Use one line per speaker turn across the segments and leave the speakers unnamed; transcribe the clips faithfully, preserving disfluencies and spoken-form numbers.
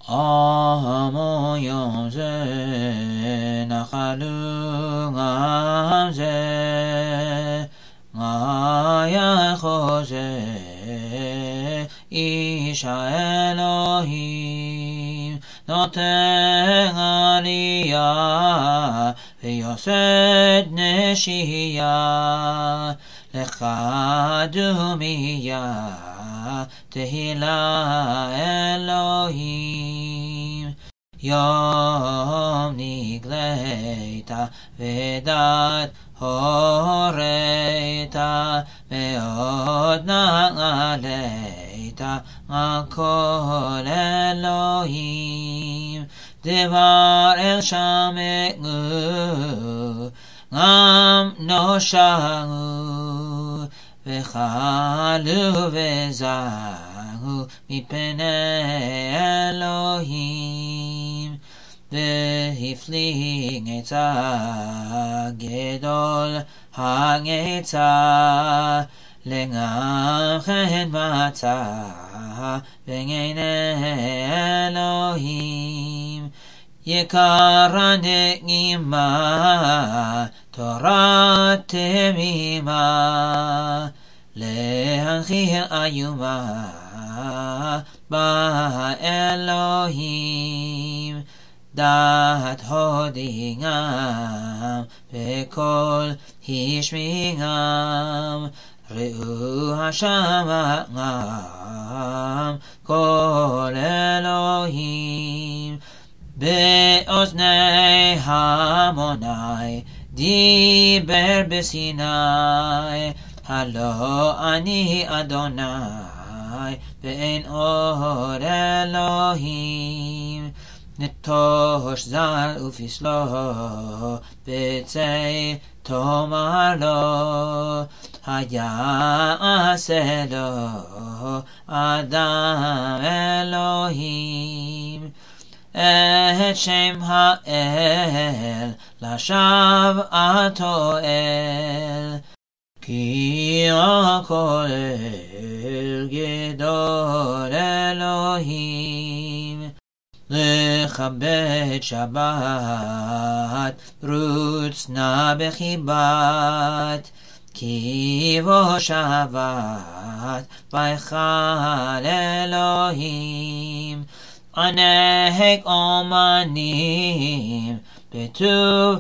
아무 영제 나칼릉암제 나야 호제 이샤 엘로힘 너탱아리야 ויוסד נשייה לך דומיה תהילה אלוהים יום נגלית ודת הורית מאוד נעלית על כל אלוהים דבר אל שמעו גם נושעו וחלו וזעו מפני אלוהים והפליג עצה גדול העצה לגמרי כן מצא בעיני אלוהים יקרה נעימה תורת תמימה להנחיל איומה באלוהים דעת הודיעם בקול השמיעם ראו השמעם כל אלוהים באוזני המוני דיבר בסיני הלא אני אדוני ואין עוד אלוהים נטוש זר ופסלו בצי תאמר לו היעשה לו אדם אלוהים את שם האל לשווא התואל כי הכל אל גדול אלוהים לכבד שבת רוץ נא בחיבת כי בו שבת ויכל אלוהים ענק אומנים בטוב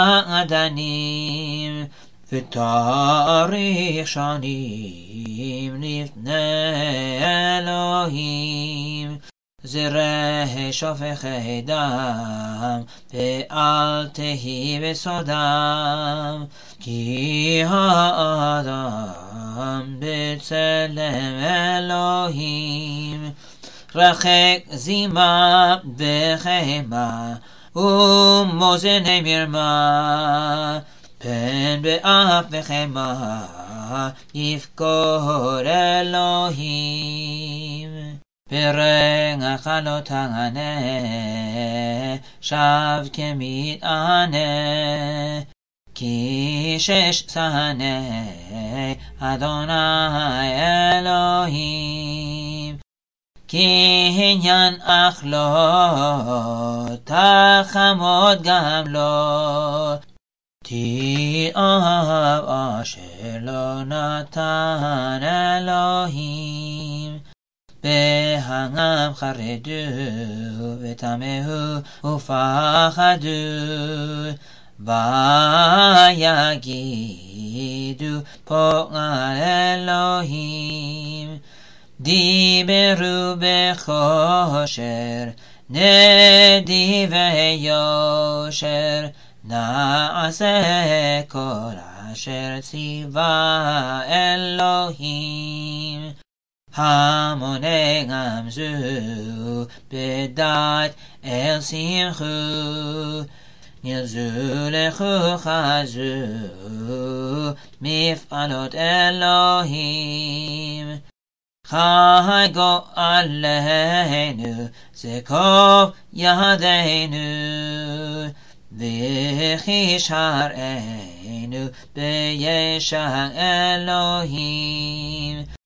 מעדנים ותאריך שנים לפני אלוהים זרע שופכי דם ואל תהי בסודם כי האדם בצלם אלוהים רחק זימה וחמה ומאזני מרמה פן באף וחמה יפקוד אלוהים ברגע חלות תענה שב כמתענה כי שש שנה אדוני אלוהים כי עניין אך לא תחמוד גם לא תאהב אשר לא נתן אלוהים בהנם חרדו ותמהו ופחדו ויגידו פועל אלוהים דיברו בחושר נדיבי יושר נעשה כל אשר ציווה אלוהים המוני גמזו בדעת אל שמחו נלזו לכו חזו מפעלות אלוהים חי גואלנו זקוף ידינו וכי שרענו בישע אלוהים